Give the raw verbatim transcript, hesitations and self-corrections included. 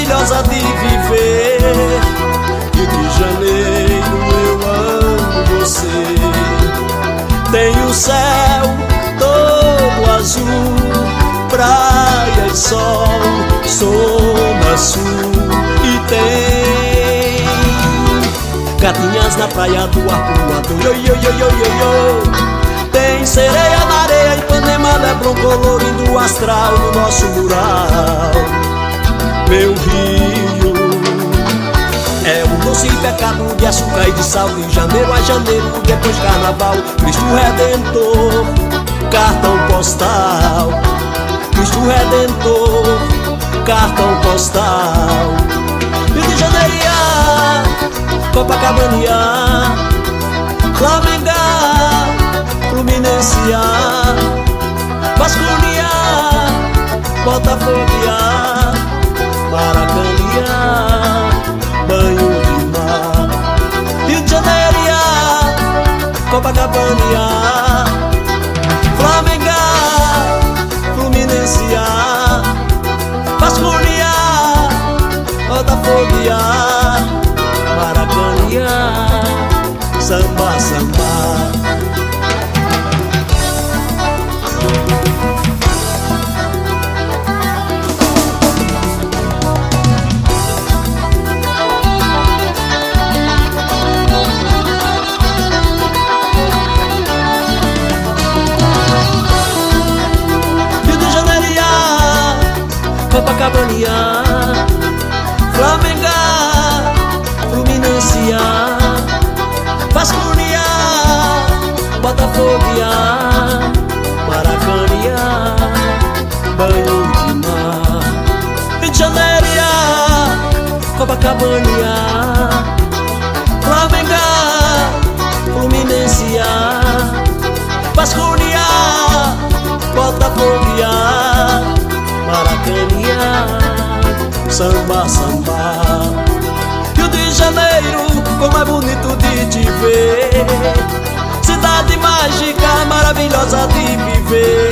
maravilhosa de viver. Rio de Janeiro, eu amo você. Tem o céu todo azul, praia e sol, zona sul. E tem gatinhas na praia do Arpoador, yo, yo, yo, yo, yo, yo. Tem sereia na areia, Ipanema, Leblon colorindo o astral no nosso mural. Meu rio é um doce pecado de açúcar e de sal. De janeiro a janeiro, depois carnaval, Cristo Redentor, cartão postal. Cristo Redentor, cartão postal. Rio de Janeiro, Copacabana, Flamengo, Fluminense, Vasconia, Botafogo, Maracanã, banho de mar. Rio de Janeiro, Copacabana, Flamengo, Fluminense, Vasconia, Botafogo, Maracanã, samba, samba. Copacabana, Flamengo, Fluminense, Vasconia, Botafogo, Maracanã, banho de mar. Rio de Janeiro, Copacabana, Flamengo, Fluminense, Vasconia, Botafogo, Maracanã, samba, samba. Rio de Janeiro, como é bonito de te ver. Cidade mágica, maravilhosa de viver.